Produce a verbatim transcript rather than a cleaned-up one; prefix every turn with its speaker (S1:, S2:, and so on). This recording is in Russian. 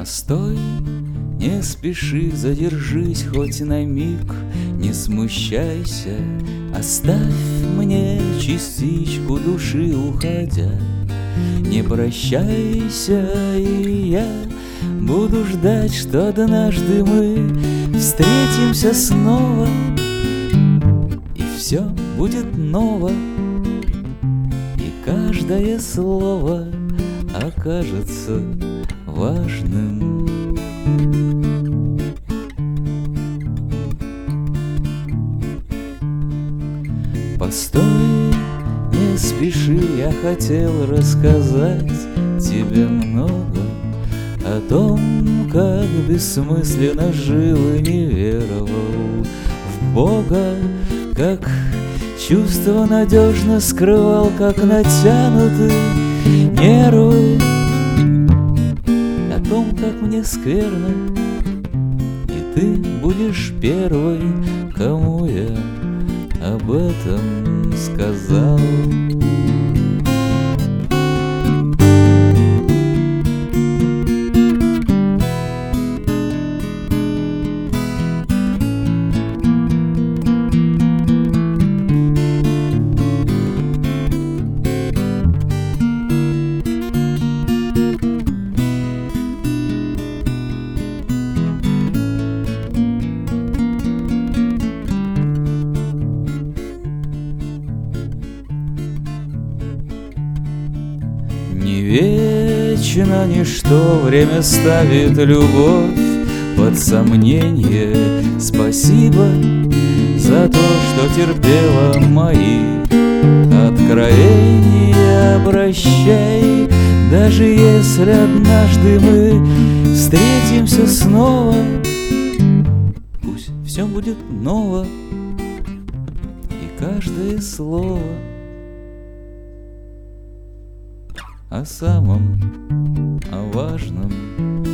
S1: Постой, не спеши, задержись хоть на миг, не смущайся, оставь мне частичку души, уходя. Не прощайся, и я буду ждать, что однажды мы встретимся снова, и все будет ново, и каждое слово окажется важным. Постой, не спеши, я хотел рассказать тебе много о том, как бессмысленно жил и не веровал в Бога, как чувство надежно скрывал, как натянуты нервы, о том, как мне скверно, и ты будешь первой, кому я об этом сказал. Не вечно ничто, время ставит любовь под сомнение. Спасибо за то, что терпела мои откровения. Прощай, даже если однажды мы встретимся снова, пусть все будет ново, и каждое слово о самом, о важном.